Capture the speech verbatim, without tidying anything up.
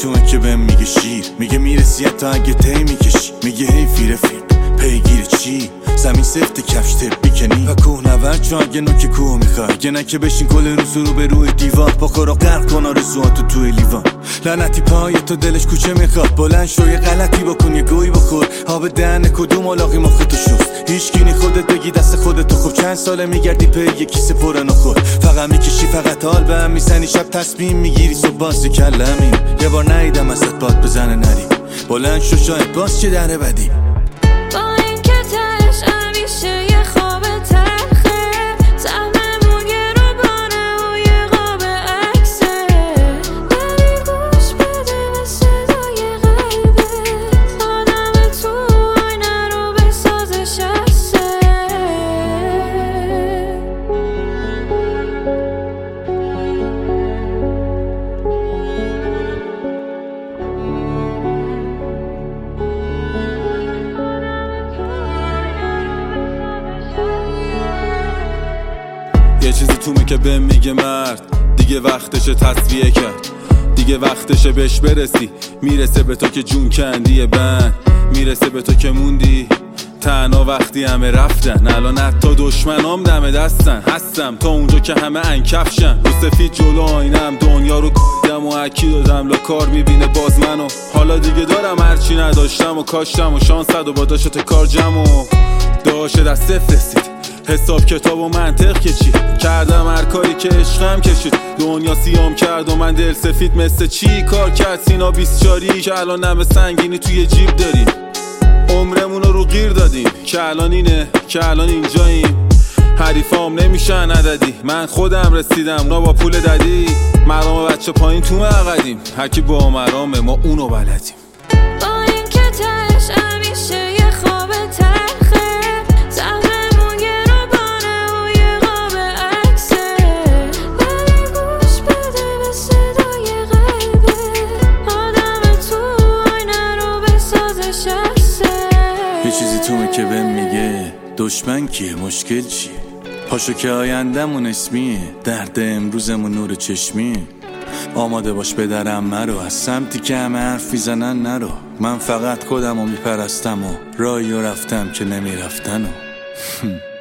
تومه که بهم میگه شیر، میگه میرسی تا اگه تی میکشی، میگه حیفی رفیق پیگیر چی، زمین سفت کفش تب بکنی و کوه نورد چون اگه نوک کوه میخوای، اگه نکه بشین کل روز رو به روی دیوار با کارا غرق کن آرزوهاتو توی لیوان. لعنتی پای تو دلش کوچه میخواد، بلند شو یه غلطی بکن یه گوی بخور، آب دهن کدوم علاقی مختو شست، هیچ کی نی خودت بگی دست خودتو. خب چند ساله میگردی پی یه کیسه پر نخور، فقط میکشی فقط حال به هم میزنی، شب تصمیم میگیری صبح باز کلمی. یه بار نیدم ازت باد بزنه نری، بلند شو شاید باز چه دره بدی. یه چیزی تومه که بهم میگه مرد دیگه وقتشه تصفیه کرد، دیگه وقتشه بهش برسی، میرسه به تو که جون کندی بند، میرسه به تو که موندی تنها وقتی همه رفتن. الان حتی دشمنام دم دستن، هستم تا اونجا که همه انکفشن، رو سفید جلو آینم دنیا رو کردم و حکی دادم لا کار میبینه باز منو، حالا دیگه دارم هرچی نداشتم و کاشتم و شانصد و با داشت کار جمع و داشت دست صفر رسید، حساب کتاب و منطق که چی کردم، هر کاری که عشقم کشید، دنیا سیام کرد و من دل سفید مثل چی کار کرد سینا بیست چاری که الان نمه سنگینی توی جیب داریم، عمرمون رو گیر دادیم که الان اینه که الان اینجاییم، حریفام نمیشن عددی، من خودم رسیدم نا با پول ددی، مرام بچه پایین تو مقدیم، هرکی با مرامه ما اونو بلدیم. یه چیزی تومه که بهم میگه دشمن کیه مشکل چیه، پاشو که آیندمون اسمیه، درد امروزمون نور چشمیه، آماده باش به درم مرو، از سمتی که همه حرف میزنن نرو، من فقط خودمو میپرستم و راهی رو رفتم که نمیرفتن و